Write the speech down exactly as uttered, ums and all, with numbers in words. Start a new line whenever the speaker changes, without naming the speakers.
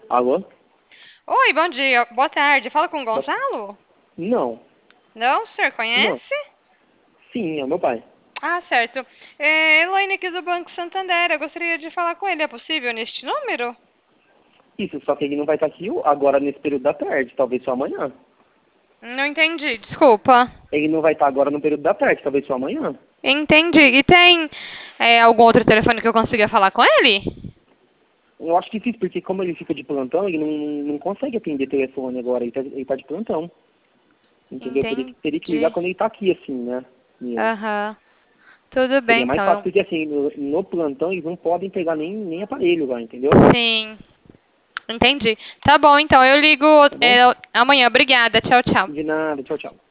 Alô?
Oi, bom dia. Boa tarde. Fala com o
Bo-
Gonçalo?
Não,
Não, o senhor
não.
conhece?
Sim, é o meu pai.
Ah, certo. É Elaine aqui do Banco Santander. Eu gostaria de falar com ele. É possível neste número?
Isso, só que ele não vai estar aqui agora nesse período da tarde, talvez só amanhã.
Não entendi, desculpa.
Ele não vai estar agora no período da tarde, talvez só amanhã.
Entendi. E tem é, algum outro telefone que eu consiga falar com ele?
Eu acho difícil, porque como ele fica de plantão, ele não, não consegue atender telefone agora, ele tá, ele tá de plantão. Entendeu? Teria que, teria que ligar
Entendi.
quando ele tá aqui, assim, né? Mesmo.
Aham. Tudo bem,
Seria mais fácil,
então.
porque assim, no, no plantão eles não podem pegar nem, nem aparelho lá, entendeu?
Sim. Entendi. Tá bom, então. Eu ligo
Tá bom?
é, amanhã. Obrigada. Tchau, tchau.
De nada, tchau, tchau.